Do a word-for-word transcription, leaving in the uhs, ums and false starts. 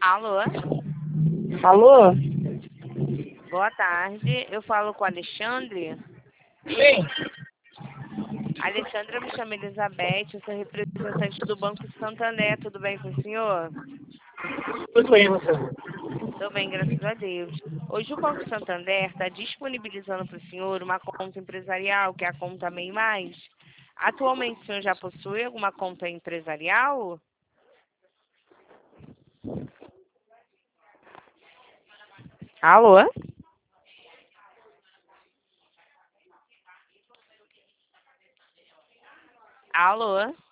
Alô? Alô? Boa tarde. Eu falo com o Alexandre. Sim. Alexandra, me chamo Elizabeth, eu sou representante do Banco Santander. Tudo bem com o senhor? Tudo bem, você? Tudo bem, graças a Deus. Hoje o Banco Santander está disponibilizando para o senhor uma conta empresarial, que é a conta MEI Mais. Atualmente o senhor já possui alguma conta empresarial? Alô? Alô?